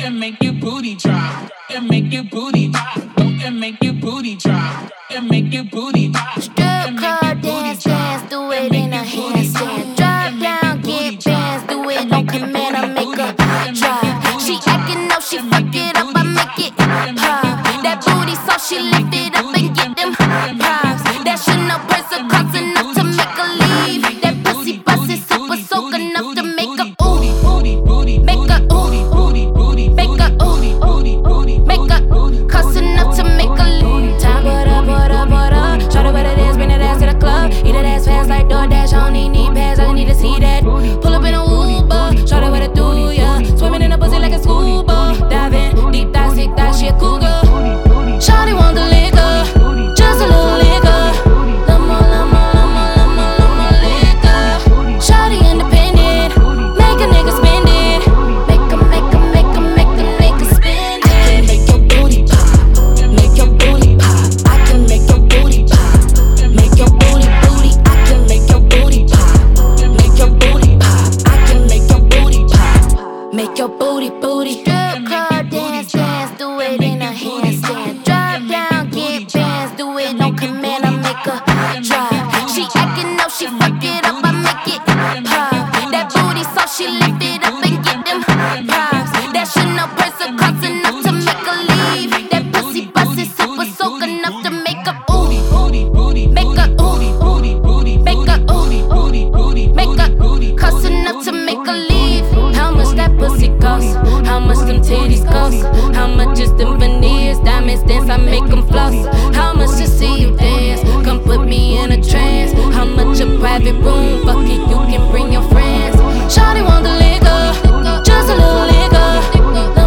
and make your booty drop, and make your booty drop, and make your booty drop, and make your booty drop. Strip club dance, dance, do it in a handstand. Drop down, get bands, do it on command, I make her drop. She acting up, she fuck it up, I make it pop. That booty so she lift it up and get them props. That Chanel purse cost enough to make her leave. That pussy bust is super soak enough to make her ooh, make her ooh, make her ooh, make her cost enough to make her leave. Time put up, show her what it is, bring that ass to the club. Eat that ass fast like DoorDash, I don't need pads, I need to see that. Pull up in a Uber, show her what it do, yeah. Swimming in a pussy like a scuba. Dive in, deep dive, sick dive, she a cougar. Shawty want the liquor, just a little liquor. Lama liquor. Shawty independent, make a nigga spend it. Make a nigga spend it. Make your booty pop, make your booty pop. I can make your booty pop, make your booty. I can make your booty pop, make your booty pop. I can make your booty pop, make your booty. Strip club dance, do it in a handstand. Drop down, get bands, do it on command, I make her drop. She acting up, she fuck it up, I make it pop. That booty so she lift it up and get them props. That Chanel purse cost enough to make her leave. That pussy bust is super soak enough to make her ooh, make her ooh, make her ooh, make her cost enough to make her leave. How much that pussy cost? How much them titties cost? How much is them veneers? Diamonds dance, I make them floss. How much to see you dance? Come put me in a trance. How much a private room? Fuck it, you can bring your friends. Shawty want the liquor, just a little liquor.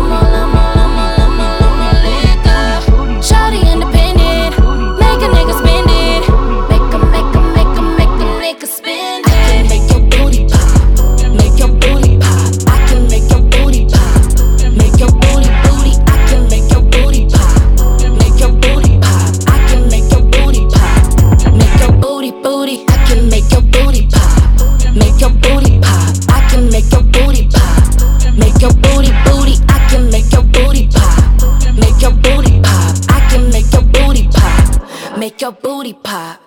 Lama liquor. Shawty independent, make a nigga spend it. Make a nigga spend it. I can make your booty pop, make your booty pop. I can make your booty pop, make your booty. I can make your booty pop, make your booty pop. I can make your booty pop, make your booty. I can make your booty pop, make your booty pop. I can make your booty pop, make your booty. I can make your booty pop, make your booty pop. I can make your booty pop, make your booty pop.